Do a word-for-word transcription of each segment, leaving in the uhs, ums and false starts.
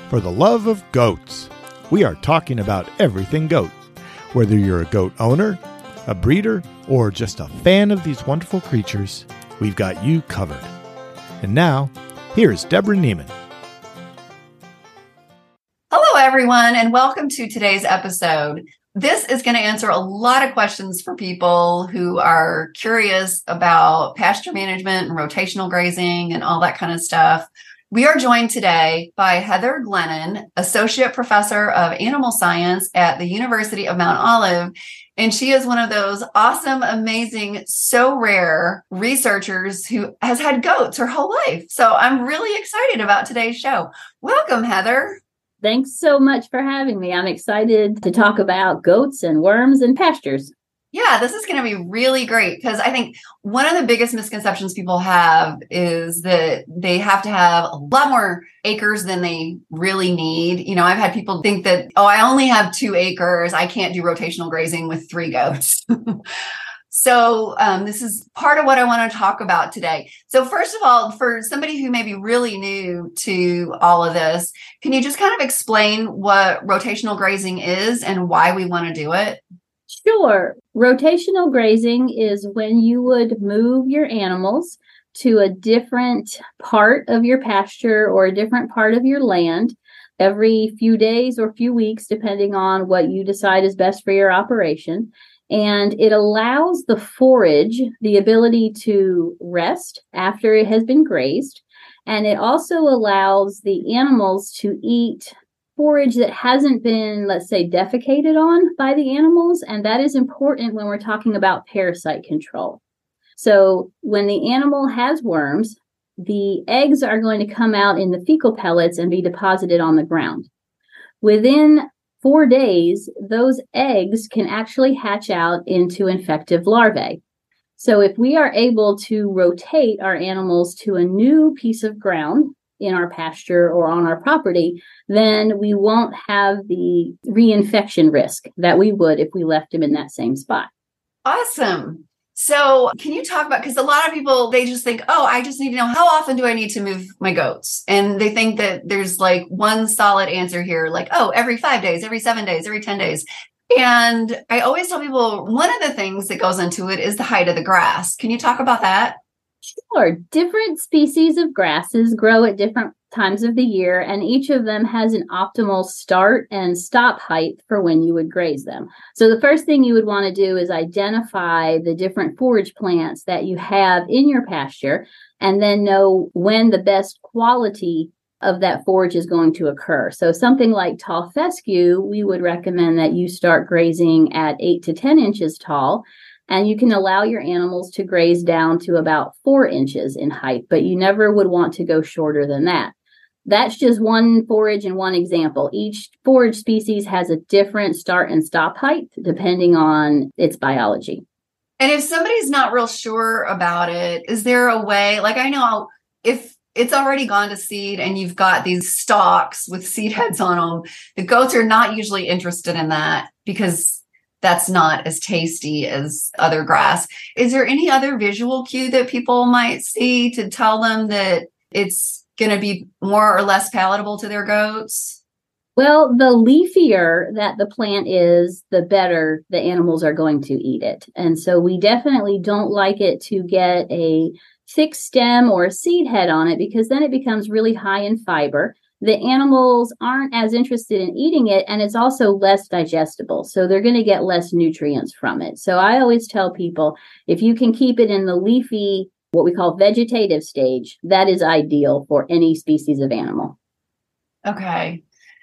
for the love of goats. We are talking about everything goat. Whether you're a goat owner, a breeder, or just a fan of these wonderful creatures, we've got you covered. And now, here's Deborah Neiman. Hello, everyone, and welcome to today's episode. This is going to answer a lot of questions for people who are curious about pasture management and rotational grazing and all that kind of stuff. We are joined today by Heather Glennon, Associate Professor of Animal Science at the University of Mount Olive. And she is one of those awesome, amazing, so rare researchers who has had goats her whole life. So I'm really excited about today's show. Welcome, Heather. Thanks so much for having me. I'm excited to talk about goats and worms and pastures. Yeah, this is going to be really great because I think one of the biggest misconceptions people have is that they have to have a lot more acres than they really need. You know, I've had people think that, oh, I only have two acres. I can't do rotational grazing with three goats. So um, this is part of what I want to talk about today. So first of all, for somebody who may be really new to all of this, can you just kind of explain what rotational grazing is and why we want to do it? Sure. Rotational grazing is when you would move your animals to a different part of your pasture or a different part of your land every few days or few weeks, depending on what you decide is best for your operation. And it allows the forage the ability to rest after it has been grazed. And it also allows the animals to eat forage that hasn't been, let's say, defecated on by the animals. And that is important when we're talking about parasite control. So when the animal has worms, the eggs are going to come out in the fecal pellets and be deposited on the ground. Within four days, those eggs can actually hatch out into infective larvae. So if we are able to rotate our animals to a new piece of ground in our pasture or on our property, then we won't have the reinfection risk that we would if we left them in that same spot. Awesome. So can you talk about, because a lot of people, they just think, oh, I just need to know how often do I need to move my goats? And they think that there's like one solid answer here, like, oh, every five days, every seven days, every ten days. And I always tell people one of the things that goes into it is the height of the grass. Can you talk about that? Sure. Different species of grasses grow at different times of the year, and each of them has an optimal start and stop height for when you would graze them. So the first thing you would want to do is identify the different forage plants that you have in your pasture, and then know when the best quality of that forage is going to occur. So something like tall fescue, we would recommend that you start grazing at eight to ten inches tall. And you can allow your animals to graze down to about four inches in height, but you never would want to go shorter than that. That's just one forage and one example. Each forage species has a different start and stop height depending on its biology. And if somebody's not real sure about it, is there a way, like I know if it's already gone to seed and you've got these stalks with seed heads on them, the goats are not usually interested in that because that's not as tasty as other grass. Is there any other visual cue that people might see to tell them that it's going to be more or less palatable to their goats? Well, the leafier that the plant is, the better the animals are going to eat it. And so we definitely don't like it to get a thick stem or a seed head on it because then it becomes really high in fiber. The animals aren't as interested in eating it, and it's also less digestible. So they're going to get less nutrients from it. So I always tell people, if you can keep it in the leafy, what we call vegetative stage, that is ideal for any species of animal. Okay.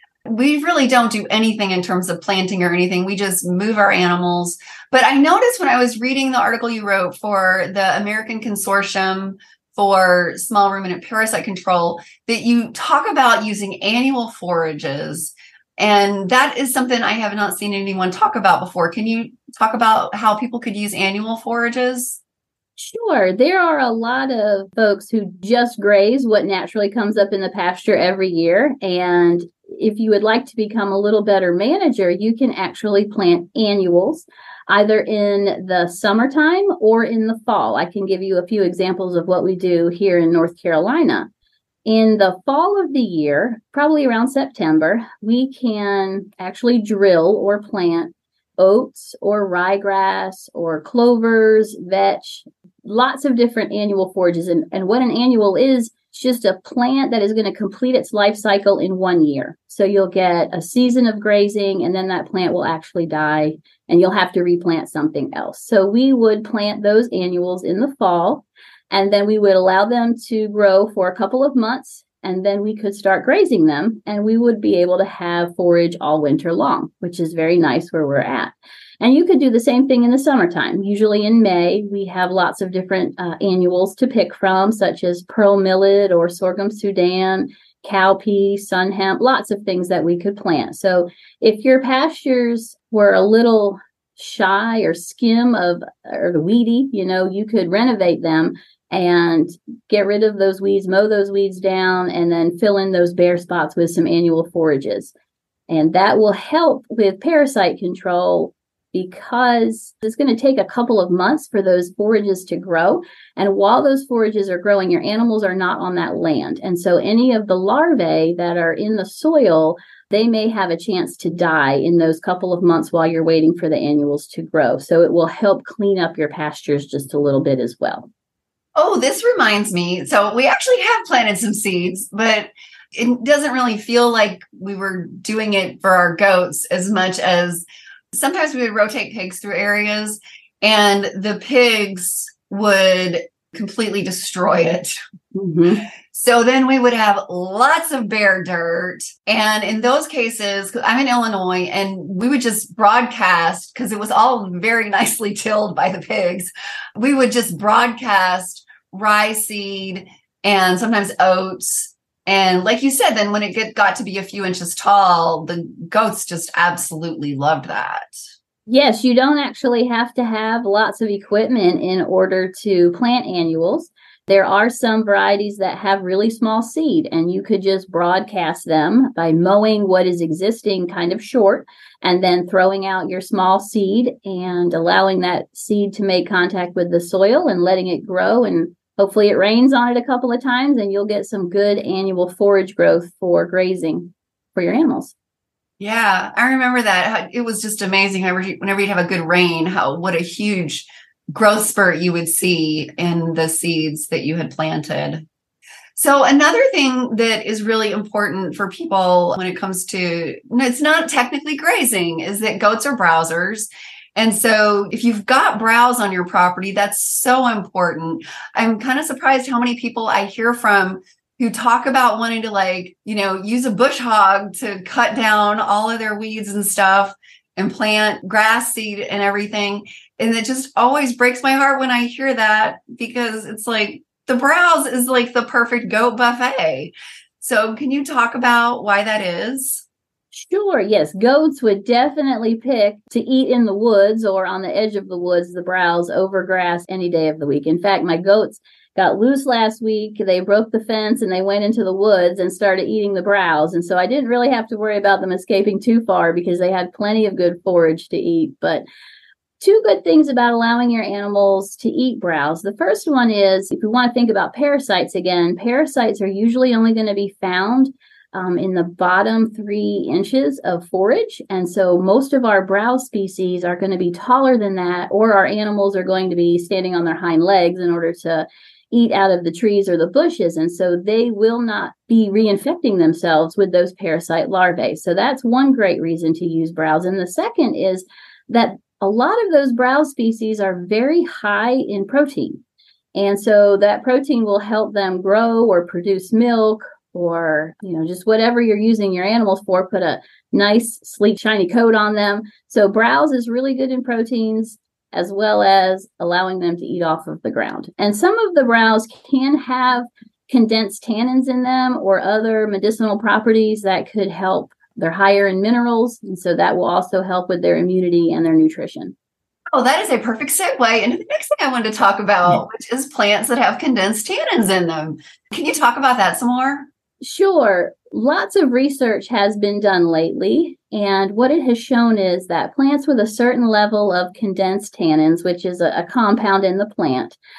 We really don't do anything in terms of planting or anything. We just move our animals. But I noticed when I was reading the article you wrote for the American Consortium for Small Ruminant Parasite Control that you talk about using annual forages. And that is something I have not seen anyone talk about before. Can you talk about how people could use annual forages? Sure. There are a lot of folks who just graze what naturally comes up in the pasture every year. And if you would like to become a little better manager, you can actually plant annuals either in the summertime or in the fall. I can give you a few examples of what we do here in North Carolina. In the fall of the year, probably around September, we can actually drill or plant oats or ryegrass or clovers, vetch, lots of different annual forages. And, and what an annual is, it's just a plant that is going to complete its life cycle in one year. So you'll get a season of grazing, and then that plant will actually die, and you'll have to replant something else. So we would plant those annuals in the fall, and then we would allow them to grow for a couple of months, and then we could start grazing them, and we would be able to have forage all winter long, which is very nice where we're at. And you could do the same thing in the summertime. Usually in May, we have lots of different uh, annuals to pick from, such as pearl millet or sorghum Sudan, cowpea, sun hemp, lots of things that we could plant. So if your pastures were a little shy or skim of, or weedy, you know, you could renovate them and get rid of those weeds, mow those weeds down, and then fill in those bare spots with some annual forages. And that will help with parasite control, because it's going to take a couple of months for those forages to grow. And while those forages are growing, your animals are not on that land. And so any of the larvae that are in the soil, they may have a chance to die in those couple of months while you're waiting for the annuals to grow. So it will help clean up your pastures just a little bit as well. Oh, this reminds me. So we actually have planted some seeds, but it doesn't really feel like we were doing it for our goats as much as sometimes we would rotate pigs through areas, and the pigs would completely destroy it. Mm-hmm. So then we would have lots of bare dirt. And in those cases, I'm in Illinois, and we would just broadcast, because it was all very nicely tilled by the pigs. We would just broadcast rye seed and sometimes oats. And like you said, then when it get, got to be a few inches tall, the goats just absolutely loved that. Yes, you don't actually have to have lots of equipment in order to plant annuals. There are some varieties that have really small seed, and you could just broadcast them by mowing what is existing kind of short, and then throwing out your small seed and allowing that seed to make contact with the soil and letting it grow. And hopefully it rains on it a couple of times, and you'll get some good annual forage growth for grazing for your animals. Yeah, I remember that. It was just amazing. Whenever you'd have a good rain, how what a huge growth spurt you would see in the seeds that you had planted. So another thing that is really important for people when it comes to, it's not technically grazing, is that goats are browsers. And so if you've got browse on your property, that's so important. I'm kind of surprised how many people I hear from who talk about wanting to, like, you know, use a bush hog to cut down all of their weeds and stuff and plant grass seed and everything. And it just always breaks my heart when I hear that, because it's like the browse is like the perfect goat buffet. So can you talk about why that is? Sure. Yes. Goats would definitely pick to eat in the woods or on the edge of the woods, the browse, over grass any day of the week. In fact, my goats got loose last week. They broke the fence and they went into the woods and started eating the browse. And so I didn't really have to worry about them escaping too far, because they had plenty of good forage to eat. But two good things about allowing your animals to eat browse. The first one is, if we want to think about parasites again, parasites are usually only going to be found Um, in the bottom three inches of forage. And so most of our browse species are going to be taller than that, or our animals are going to be standing on their hind legs in order to eat out of the trees or the bushes. And so they will not be reinfecting themselves with those parasite larvae. So that's one great reason to use browse. And the second is that a lot of those browse species are very high in protein. And so that protein will help them grow or produce milk, or, you know, just whatever you're using your animals for, put a nice, sleek, shiny coat on them. So browse is really good in proteins, as well as allowing them to eat off of the ground. And some of the browse can have condensed tannins in them or other medicinal properties that could help. They're higher in minerals, and so that will also help with their immunity and their nutrition. Oh, that is a perfect segue into the next thing I wanted to talk about, which is plants that have condensed tannins in them. Can you talk about that some more? Sure. Lots of research has been done lately, and what it has shown is that plants with a certain level of condensed tannins, which is a, a compound in the plant,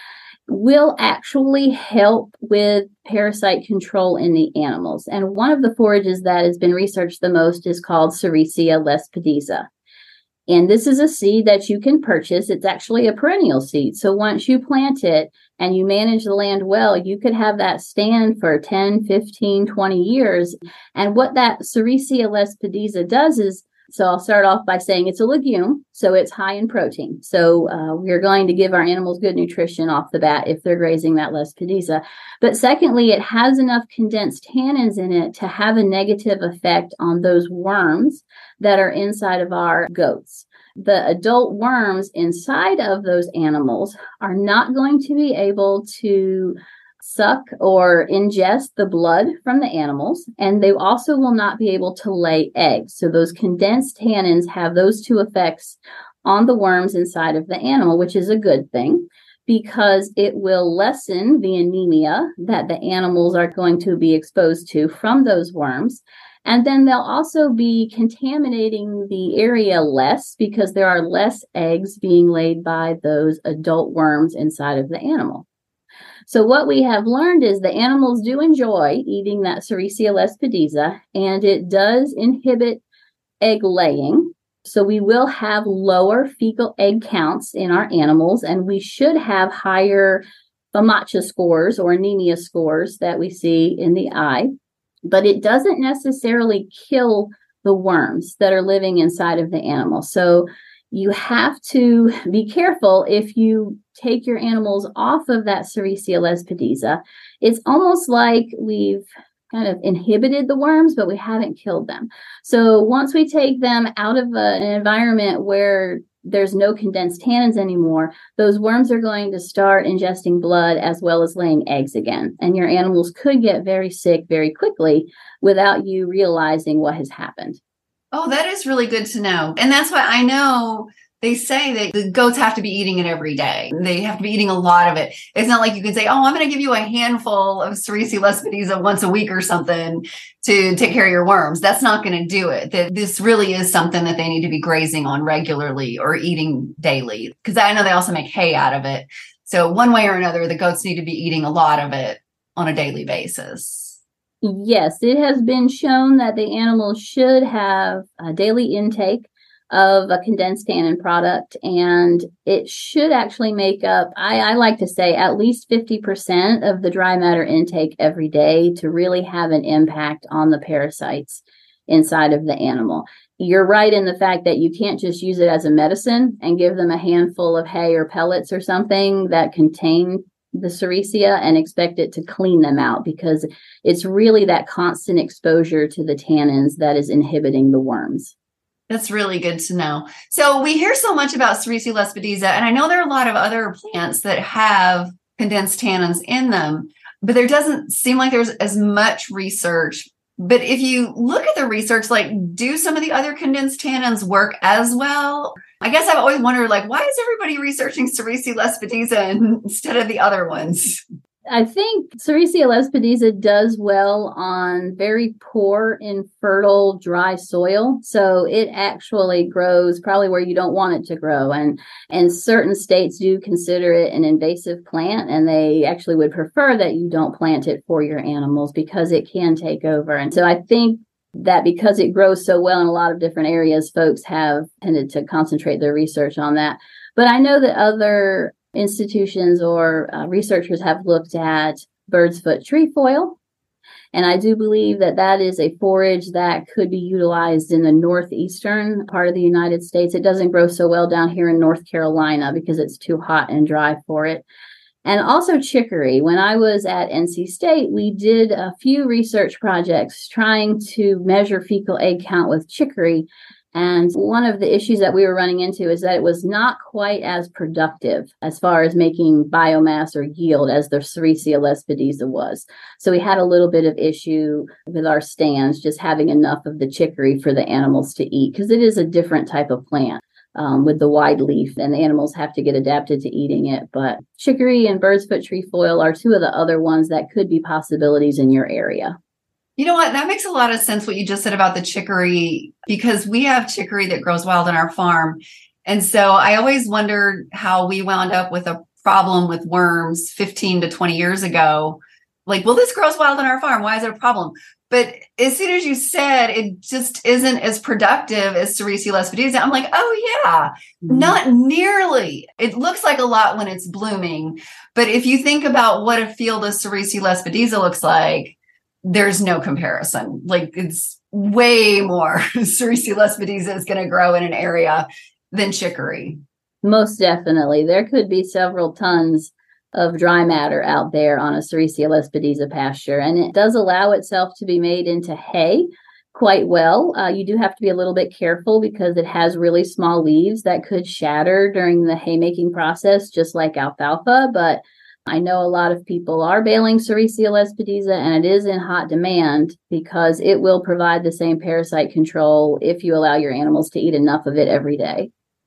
will actually help with parasite control in the animals. And one of the forages that has been researched the most is called Sericea lespedeza. And this is a seed that you can purchase. It's actually a perennial seed. So once you plant it and you manage the land well, you could have that stand for ten, fifteen, twenty years. And what that Sericea lespedeza does is, so I'll start off by saying it's a legume, so it's high in protein. So uh, we're going to give our animals good nutrition off the bat if they're grazing that lespedeza. But secondly, it has enough condensed tannins in it to have a negative effect on those worms that are inside of our goats. The adult worms inside of those animals are not going to be able to suck or ingest the blood from the animals, and they also will not be able to lay eggs. So those condensed tannins have those two effects on the worms inside of the animal, which is a good thing because it will lessen the anemia that the animals are going to be exposed to from those worms. And then they'll also be contaminating the area less because there are less eggs being laid by those adult worms inside of the animal. So what we have learned is the animals do enjoy eating that Sericea lespedeza, and it does inhibit egg laying. So we will have lower fecal egg counts in our animals, and we should have higher FAMACHA scores or anemia scores that we see in the eye. But it doesn't necessarily kill the worms that are living inside of the animal. So you have to be careful if you take your animals off of that Sericea lespedeza. It's almost like we've kind of inhibited the worms, but we haven't killed them. So once we take them out of a, an environment where there's no condensed tannins anymore, those worms are going to start ingesting blood as well as laying eggs again. And your animals could get very sick very quickly without you realizing what has happened. Oh, that is really good to know. And that's why I know they say that the goats have to be eating it every day. They have to be eating a lot of it. It's not like you can say, oh, I'm going to give you a handful of Sericea lespedeza once a week or something to take care of your worms. That's not going to do it. That this really is something that they need to be grazing on regularly or eating daily. Because I know they also make hay out of it. So one way or another, the goats need to be eating a lot of it on a daily basis. Yes, it has been shown that the animals should have a daily intake of a condensed tannin product, and it should actually make up, I, I like to say, at least fifty percent of the dry matter intake every day to really have an impact on the parasites inside of the animal. You're right in the fact that you can't just use it as a medicine and give them a handful of hay or pellets or something that contain the Sericea and expect it to clean them out, because it's really that constant exposure to the tannins that is inhibiting the worms. That's really good to know. So we hear so much about Sericea lespedeza, and I know there are a lot of other plants that have condensed tannins in them, but there doesn't seem like there's as much research. But if you look at the research, like, do some of the other condensed tannins work as well? I guess I've always wondered, like, why is everybody researching Sericea lespedeza instead of the other ones? I think Sericea lespedeza does well on very poor, infertile, dry soil. So it actually grows probably where you don't want it to grow. And, and certain states do consider it an invasive plant, and they actually would prefer that you don't plant it for your animals because it can take over. And so I think that because it grows so well in a lot of different areas, folks have tended to concentrate their research on that. But I know that other institutions or uh, researchers have looked at bird's foot trefoil. And I do believe that that is a forage that could be utilized in the northeastern part of the United States. It doesn't grow so well down here in North Carolina because it's too hot and dry for it. And also chicory. When I was at N C State, we did a few research projects trying to measure fecal egg count with chicory. And one of the issues that we were running into is that it was not quite as productive as far as making biomass or yield as the Sericea lespedeza was. So we had a little bit of issue with our stands, just having enough of the chicory for the animals to eat, because it is a different type of plant um, with the wide leaf, and the animals have to get adapted to eating it. But chicory and bird's foot trefoil are two of the other ones that could be possibilities in your area. You know what? That makes a lot of sense what you just said about the chicory, because we have chicory that grows wild on our farm. And so I always wondered how we wound up with a problem with worms fifteen to twenty years ago. Like, well, this grows wild on our farm. Why is it a problem? But as soon as you said it just isn't as productive as Sericea lespedeza, I'm like, oh, yeah, mm-hmm. Not nearly. It looks like a lot when it's blooming. But if you think about what a field of Sericea lespedeza looks like, there's no comparison. Like, it's way more Sericea lespedeza is going to grow in an area than chicory. Most definitely. There could be several tons of dry matter out there on a Sericea lespedeza pasture, and it does allow itself to be made into hay quite well. Uh, you do have to be a little bit careful because it has really small leaves that could shatter during the haymaking process, just like alfalfa. But I know a lot of people are baling Sericea lespedeza, and it is in hot demand because it will provide the same parasite control if you allow your animals to eat enough of it every day.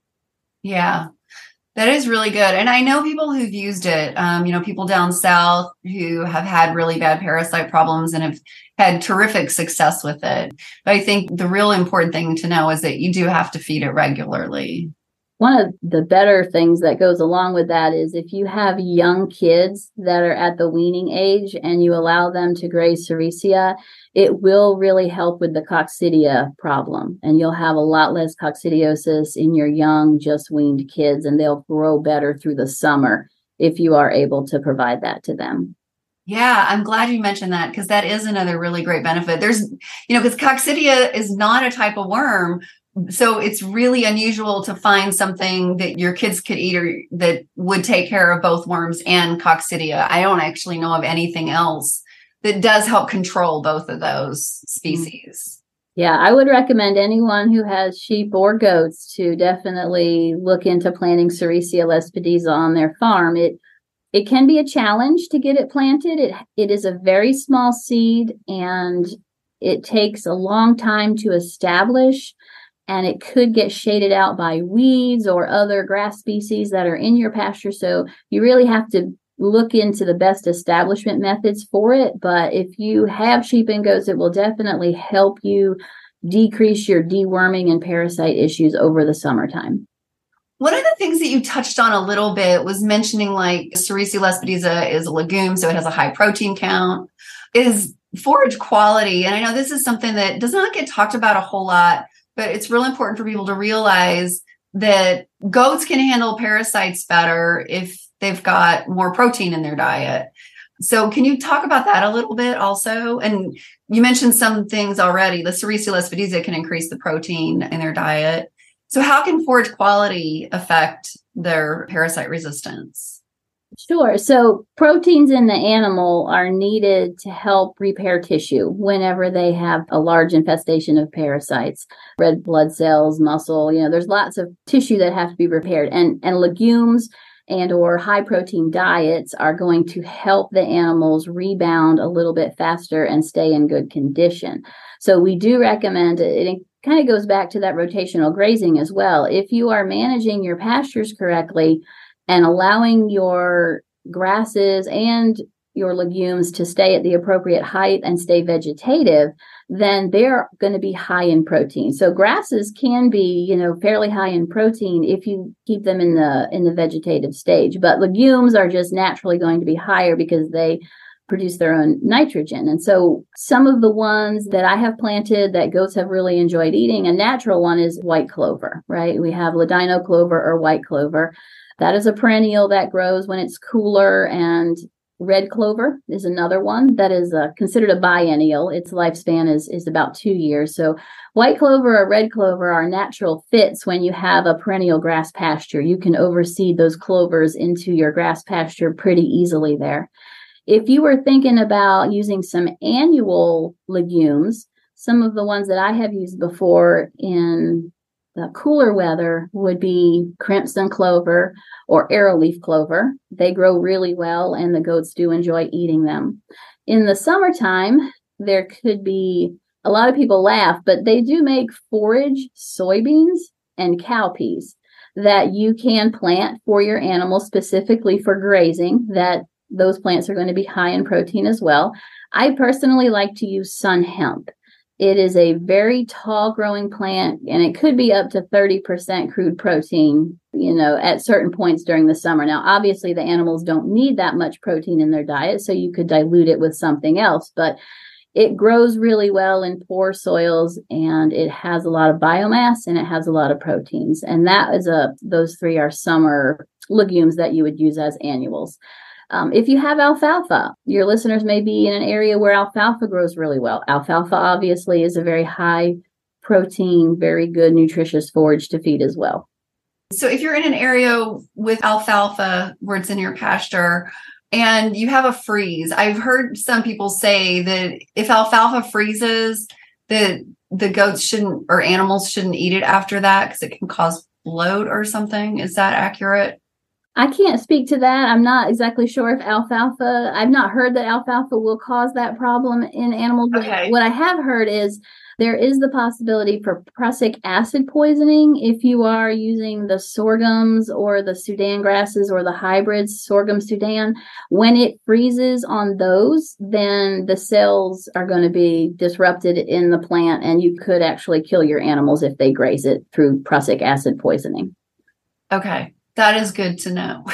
Yeah. That is really good. And I know people who've used it, um, you know, people down south who have had really bad parasite problems and have had terrific success with it. But I think the real important thing to know is that you do have to feed it regularly. One of the better things that goes along with that is if you have young kids that are at the weaning age and you allow them to graze Sericea, it will really help with the coccidia problem. And you'll have a lot less coccidiosis in your young, just weaned kids, and they'll grow better through the summer if you are able to provide that to them. Yeah, I'm glad you mentioned that because that is another really great benefit. There's, you know, because coccidia is not a type of worm. So it's really unusual to find something that your kids could eat or that would take care of both worms and coccidia. I don't actually know of anything else that does help control both of those species. Yeah, I would recommend anyone who has sheep or goats to definitely look into planting Sericea lespedeza on their farm. It it can be a challenge to get it planted. It it is a very small seed and it takes a long time to establish. And it could get shaded out by weeds or other grass species that are in your pasture. So you really have to look into the best establishment methods for it. But if you have sheep and goats, it will definitely help you decrease your deworming and parasite issues over the summertime. One of the things that you touched on a little bit was mentioning like Sericea lespedeza is a legume, so it has a high protein count, is forage quality. And I know this is something that does not get talked about a whole lot, but it's really important for people to realize that goats can handle parasites better if they've got more protein in their diet. So can you talk about that a little bit also? And you mentioned some things already. The Sericea lespedeza can increase the protein in their diet. So how can forage quality affect their parasite resistance? Sure. So proteins in the animal are needed to help repair tissue whenever they have a large infestation of parasites, red blood cells, muscle, you know, there's lots of tissue that have to be repaired. And, and legumes and or high protein diets are going to help the animals rebound a little bit faster and stay in good condition. So we do recommend it. It kind of goes back to that rotational grazing as well. If you are managing your pastures correctly, and allowing your grasses and your legumes to stay at the appropriate height and stay vegetative, then they're going to be high in protein. So grasses can be, you know, fairly high in protein if you keep them in the in the vegetative stage. But legumes are just naturally going to be higher because they produce their own nitrogen. And so some of the ones that I have planted that goats have really enjoyed eating, a natural one is white clover, right? We have ladino clover or white clover. That is a perennial that grows when it's cooler, and red clover is another one that is uh, considered a biennial. Its lifespan is, is about two years. So white clover or red clover are natural fits when you have a perennial grass pasture. You can overseed those clovers into your grass pasture pretty easily there. If you were thinking about using some annual legumes, some of the ones that I have used before in the cooler weather would be crimson clover or arrowleaf clover. They grow really well and the goats do enjoy eating them. In the summertime, there could be, a lot of people laugh, but they do make forage soybeans and cowpeas that you can plant for your animals specifically for grazing, that those plants are going to be high in protein as well. I personally like to use sun hemp. It is a very tall growing plant, and it could be up to thirty percent crude protein, you know, at certain points during the summer. Now, obviously, the animals don't need that much protein in their diet, so you could dilute it with something else, but it grows really well in poor soils, and it has a lot of biomass, and it has a lot of proteins. And that is a, those three are summer legumes that you would use as annuals. Um, if you have alfalfa, your listeners may be in an area where alfalfa grows really well. Alfalfa obviously is a very high protein, very good nutritious forage to feed as well. So if you're in an area with alfalfa where it's in your pasture and you have a freeze, I've heard some people say that if alfalfa freezes, that the goats shouldn't or animals shouldn't eat it after that because it can cause bloat or something. Is that accurate? I can't speak to that. I'm not exactly sure if alfalfa, I've not heard that alfalfa will cause that problem in animals. Okay. What I have heard is there is the possibility for prussic acid poisoning if you are using the sorghums or the Sudan grasses or the hybrids, sorghum Sudan. When it freezes on those, then the cells are going to be disrupted in the plant, and you could actually kill your animals if they graze it through prussic acid poisoning. Okay. That is good to know.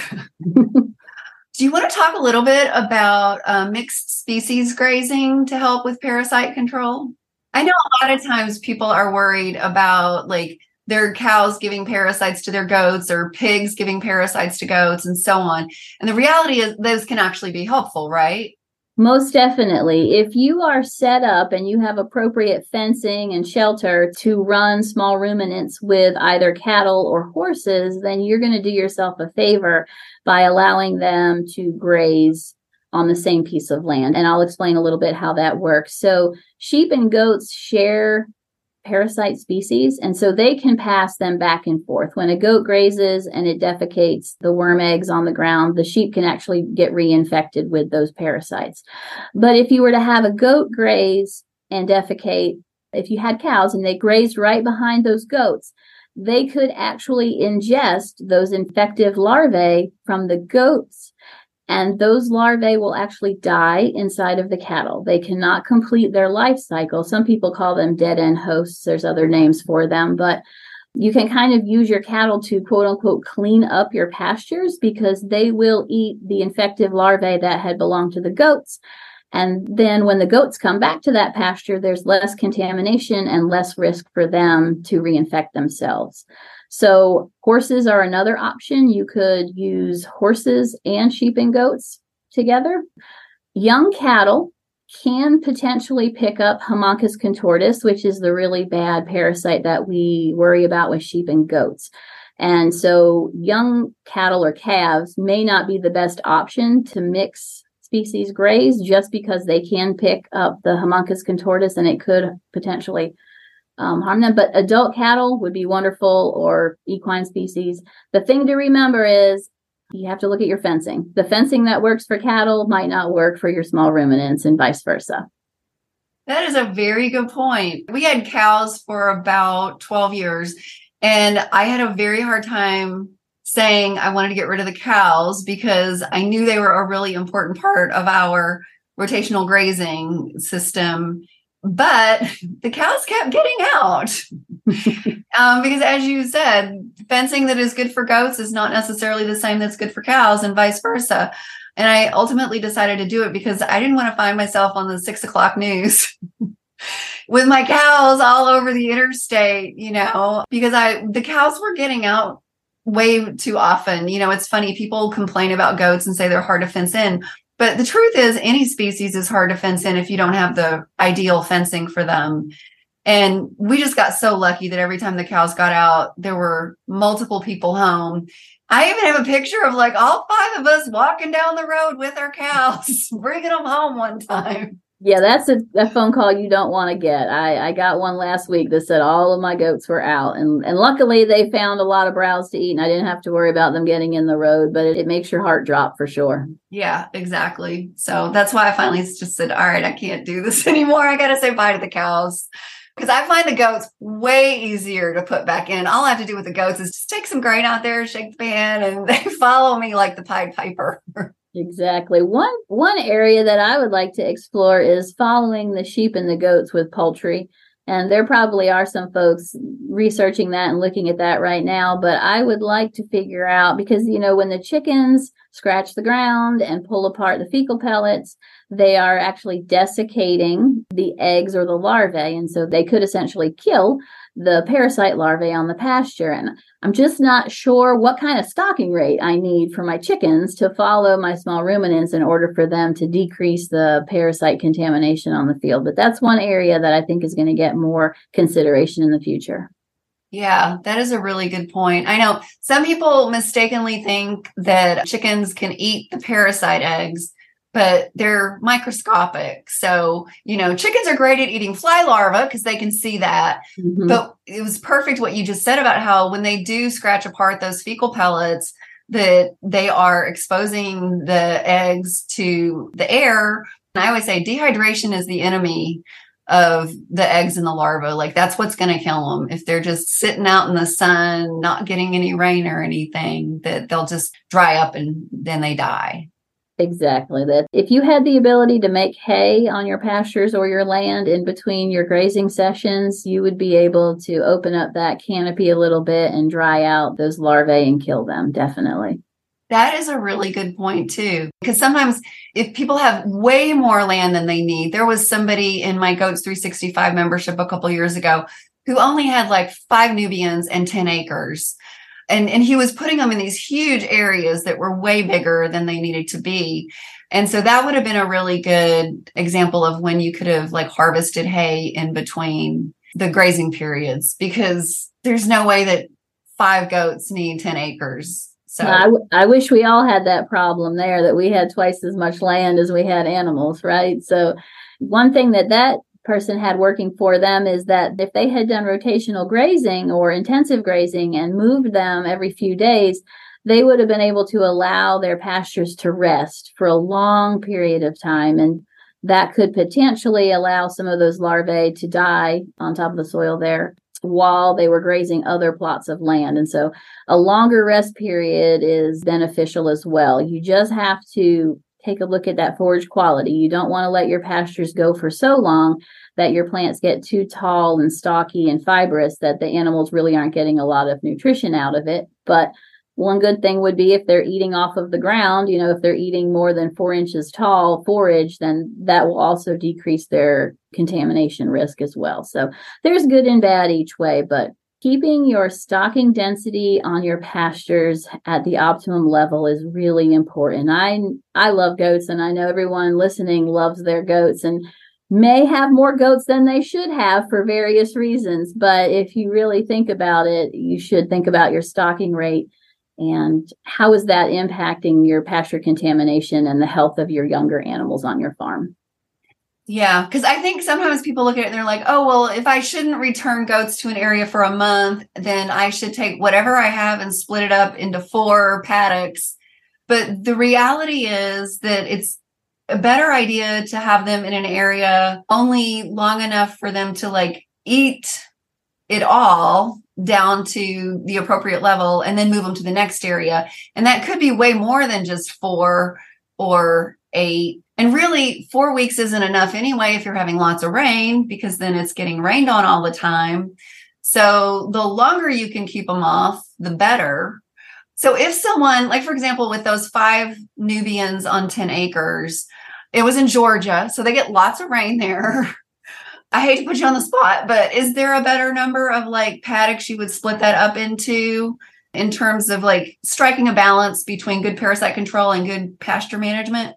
Do you want to talk a little bit about uh, mixed species grazing to help with parasite control? I know a lot of times people are worried about like their cows giving parasites to their goats or pigs giving parasites to goats and so on. And the reality is those can actually be helpful, right? Most definitely. If you are set up and you have appropriate fencing and shelter to run small ruminants with either cattle or horses, then you're going to do yourself a favor by allowing them to graze on the same piece of land. And I'll explain a little bit how that works. So sheep and goats share parasite species, and so they can pass them back and forth. When a goat grazes and it defecates the worm eggs on the ground, the sheep can actually get reinfected with those parasites. But if you were to have a goat graze and defecate, if you had cows and they grazed right behind those goats, they could actually ingest those infective larvae from the goats. And those larvae will actually die inside of the cattle. They cannot complete their life cycle. Some people call them dead-end hosts. There's other names for them, but you can kind of use your cattle to quote unquote clean up your pastures because they will eat the infective larvae that had belonged to the goats. And then when the goats come back to that pasture, there's less contamination and less risk for them to reinfect themselves. So horses are another option. You could use horses and sheep and goats together. Young cattle can potentially pick up Haemonchus contortus, which is the really bad parasite that we worry about with sheep and goats. And so young cattle or calves may not be the best option to mix species graze just because they can pick up the Haemonchus contortus and it could potentially Um, harm them, but adult cattle would be wonderful, or equine species. The thing to remember is you have to look at your fencing. The fencing that works for cattle might not work for your small ruminants and vice versa. That is a very good point. We had cows for about twelve years, and I had a very hard time saying I wanted to get rid of the cows because I knew they were a really important part of our rotational grazing system. But the cows kept getting out um, because, as you said, fencing that is good for goats is not necessarily the same that's good for cows and vice versa. And I ultimately decided to do it because I didn't want to find myself on the six o'clock news with my cows all over the interstate, you know, because I the cows were getting out way too often. You know, it's funny. People complain about goats and say they're hard to fence in. But the truth is, any species is hard to fence in if you don't have the ideal fencing for them. And we just got so lucky that every time the cows got out, there were multiple people home. I even have a picture of like all five of us walking down the road with our cows, bringing them home one time. Yeah, that's a, a phone call you don't want to get. I, I got one last week that said all of my goats were out. And, and luckily, they found a lot of browse to eat, and I didn't have to worry about them getting in the road. But it, it makes your heart drop for sure. Yeah, exactly. So that's why I finally just said, all right, I can't do this anymore. I got to say bye to the cows. Because I find the goats way easier to put back in. All I have to do with the goats is just take some grain out there, shake the pan, and they follow me like the Pied Piper. Exactly. One one area that I would like to explore is following the sheep and the goats with poultry. And there probably are some folks researching that and looking at that right now. But I would like to figure out, because, you know, when the chickens scratch the ground and pull apart the fecal pellets, they are actually desiccating the eggs or the larvae. And so they could essentially kill the parasite larvae on the pasture. And I'm just not sure what kind of stocking rate I need for my chickens to follow my small ruminants in order for them to decrease the parasite contamination on the field. But that's one area that I think is going to get more consideration in the future. Yeah, that is a really good point. I know some people mistakenly think that chickens can eat the parasite eggs, but they're microscopic. So, you know, chickens are great at eating fly larvae because they can see that. Mm-hmm. But it was perfect what you just said about how when they do scratch apart those fecal pellets, that they are exposing the eggs to the air. And I always say dehydration is the enemy of the eggs and the larvae. Like that's what's going to kill them. If they're just sitting out in the sun, not getting any rain or anything, that they'll just dry up and then they die. Exactly. That if you had the ability to make hay on your pastures or your land in between your grazing sessions, you would be able to open up that canopy a little bit and dry out those larvae and kill them. Definitely. That is a really good point too, because sometimes if people have way more land than they need, there was somebody in my Goats three sixty-five membership a couple years ago who only had like five Nubians and ten acres. And, and he was putting them in these huge areas that were way bigger than they needed to be. And so that would have been a really good example of when you could have like harvested hay in between the grazing periods, because there's no way that five goats need ten acres. So I, w- I wish we all had that problem there, that we had twice as much land as we had animals, right? So one thing that that person had working for them is that if they had done rotational grazing or intensive grazing and moved them every few days, they would have been able to allow their pastures to rest for a long period of time. And that could potentially allow some of those larvae to die on top of the soil there while they were grazing other plots of land. And so a longer rest period is beneficial as well. You just have to take a look at that forage quality. You don't want to let your pastures go for so long that your plants get too tall and stocky and fibrous that the animals really aren't getting a lot of nutrition out of it. But one good thing would be if they're eating off of the ground, you know, if they're eating more than four inches tall forage, then that will also decrease their contamination risk as well. So there's good and bad each way, but keeping your stocking density on your pastures at the optimum level is really important. I I love goats, and I know everyone listening loves their goats and may have more goats than they should have for various reasons. But if you really think about it, you should think about your stocking rate and how is that impacting your pasture contamination and the health of your younger animals on your farm. Yeah, because I think sometimes people look at it and they're like, oh, well, if I shouldn't return goats to an area for a month, then I should take whatever I have and split it up into four paddocks. But the reality is that it's a better idea to have them in an area only long enough for them to like eat it all down to the appropriate level and then move them to the next area. And that could be way more than just four or eight. And really, four weeks isn't enough anyway if you're having lots of rain, because then it's getting rained on all the time. So the longer you can keep them off, the better. So if someone, like, for example, with those five Nubians on ten acres, it was in Georgia, so they get lots of rain there. I hate to put you on the spot, but is there a better number of like paddocks you would split that up into in terms of like striking a balance between good parasite control and good pasture management?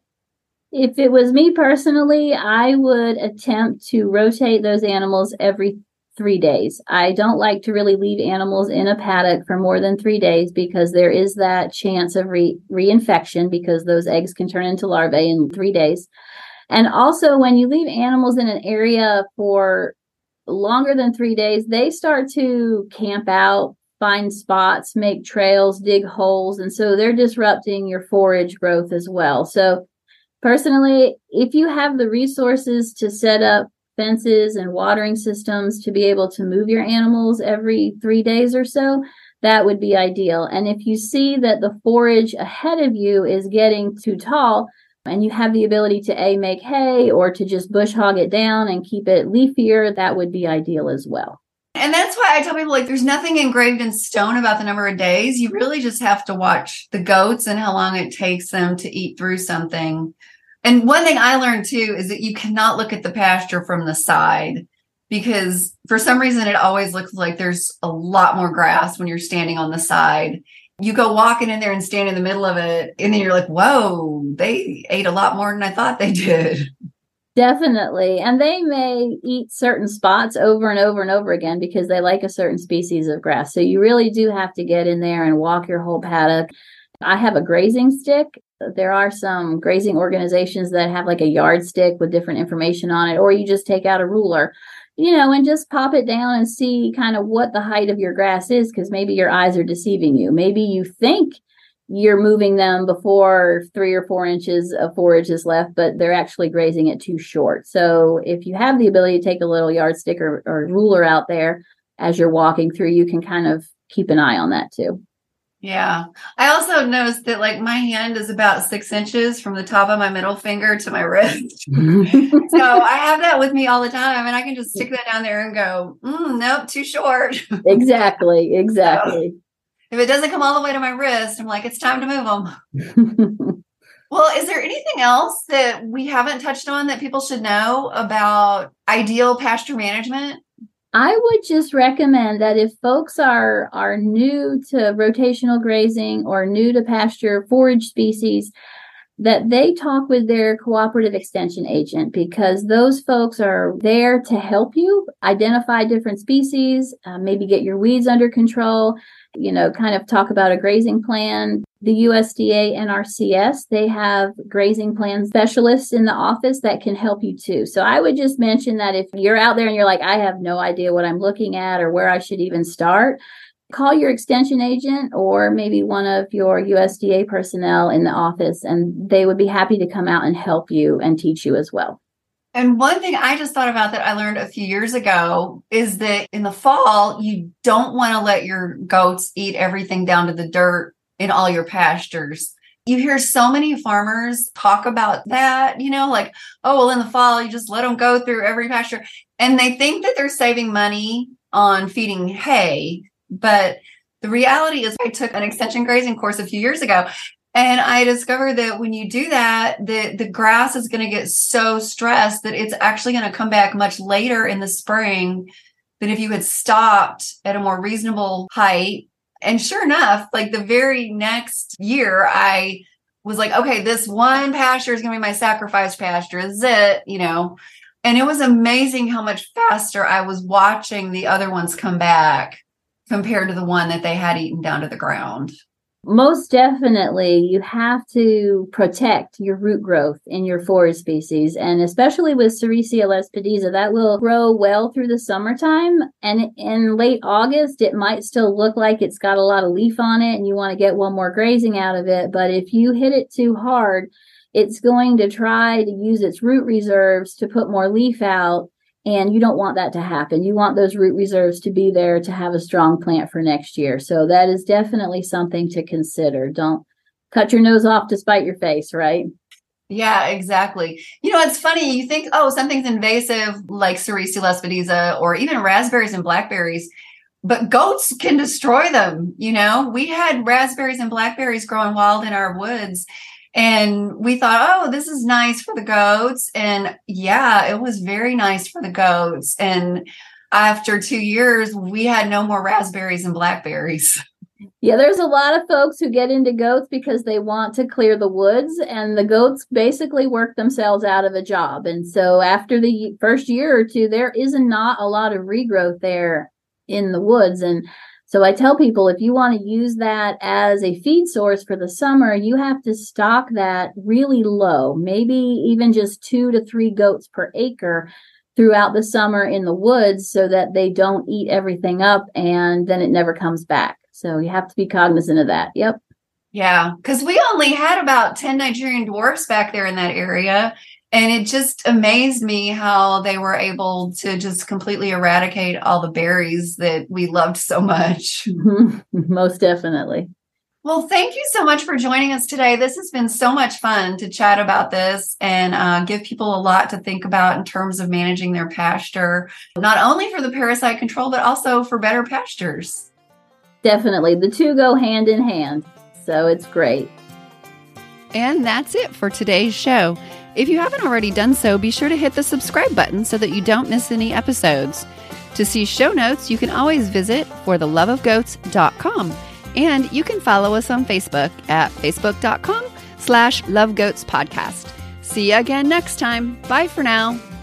If it was me personally, I would attempt to rotate those animals every three days. I don't like to really leave animals in a paddock for more than three days because there is that chance of re- reinfection because those eggs can turn into larvae in three days. And also, when you leave animals in an area for longer than three days, they start to camp out, find spots, make trails, dig holes. And so they're disrupting your forage growth as well. So personally, if you have the resources to set up fences and watering systems to be able to move your animals every three days or so, that would be ideal. And if you see that the forage ahead of you is getting too tall and you have the ability to A, make hay, or to just bush hog it down and keep it leafier, that would be ideal as well. And that's why I tell people, like, there's nothing engraved in stone about the number of days. You really just have to watch the goats and how long it takes them to eat through something. And one thing I learned too is that you cannot look at the pasture from the side, because for some reason it always looks like there's a lot more grass when you're standing on the side. You go walking in there and stand in the middle of it, and then you're like, whoa, they ate a lot more than I thought they did. Definitely. And they may eat certain spots over and over and over again because they like a certain species of grass. So you really do have to get in there and walk your whole paddock. I have a grazing stick. There are some grazing organizations that have like a yardstick with different information on it, or you just take out a ruler, you know, and just pop it down and see kind of what the height of your grass is, because maybe your eyes are deceiving you. Maybe you think you're moving them before three or four inches of forage is left, but they're actually grazing it too short. So if you have the ability to take a little yardstick or, or ruler out there as you're walking through, you can kind of keep an eye on that too. Yeah. I also noticed that, like, my hand is about six inches from the top of my middle finger to my wrist. So I have that with me all the time, and I can just stick that down there and go, mm, nope, too short. Exactly. Exactly. So, if it doesn't come all the way to my wrist, I'm like, it's time to move them. Well, is there anything else that we haven't touched on that people should know about ideal pasture management? I would just recommend that if folks are are new to rotational grazing or new to pasture forage species, that they talk with their cooperative extension agent, because those folks are there to help you identify different species, uh, maybe get your weeds under control, you know, kind of talk about a grazing plan. The U S D A N R C S, they have grazing plan specialists in the office that can help you too. So I would just mention that if you're out there and you're like, I have no idea what I'm looking at or where I should even start, call your extension agent or maybe one of your U S D A personnel in the office, and they would be happy to come out and help you and teach you as well. And one thing I just thought about that I learned a few years ago is that in the fall, you don't want to let your goats eat everything down to the dirt in all your pastures. You hear so many farmers talk about that, you know, like, oh, well, in the fall, you just let them go through every pasture. And they think that they're saving money on feeding hay. But the reality is, I took an extension grazing course a few years ago, and I discovered that when you do that, the, the grass is going to get so stressed that it's actually going to come back much later in the spring than if you had stopped at a more reasonable height. And sure enough, like the very next year, I was like, okay, this one pasture is going to be my sacrifice pasture. This is it, you know. And it was amazing how much faster I was watching the other ones come back compared to the one that they had eaten down to the ground. Most definitely, you have to protect your root growth in your forage species, and especially with Sericea lespedeza, that will grow well through the summertime. And in late August, it might still look like it's got a lot of leaf on it, and you want to get one more grazing out of it. But if you hit it too hard, it's going to try to use its root reserves to put more leaf out. And you don't want that to happen. You want those root reserves to be there to have a strong plant for next year. So that is definitely something to consider. Don't cut your nose off to spite your face, right? Yeah, exactly. You know, it's funny. You think, oh, something's invasive like Sericea lespedeza or even raspberries and blackberries, but goats can destroy them. You know, we had raspberries and blackberries growing wild in our woods. And we thought, oh, this is nice for the goats. And yeah, it was very nice for the goats. And after two years, we had no more raspberries and blackberries. Yeah, there's a lot of folks who get into goats because they want to clear the woods, and the goats basically work themselves out of a job. And so after the first year or two, there is not a lot of regrowth there in the woods. And so I tell people, if you want to use that as a feed source for the summer, you have to stock that really low, maybe even just two to three goats per acre throughout the summer in the woods so that they don't eat everything up and then it never comes back. So you have to be cognizant of that. Yep. Yeah, because we only had about ten Nigerian dwarfs back there in that area. And it just amazed me how they were able to just completely eradicate all the berries that we loved so much. Most definitely. Well, thank you so much for joining us today. This has been so much fun to chat about this and uh, give people a lot to think about in terms of managing their pasture, not only for the parasite control, but also for better pastures. Definitely. The two go hand in hand. So it's great. And that's it for today's show. If you haven't already done so, be sure to hit the subscribe button so that you don't miss any episodes. To see show notes, you can always visit for the love of goats dot com. And you can follow us on Facebook at facebook.com slash lovegoatspodcast. See you again next time. Bye for now.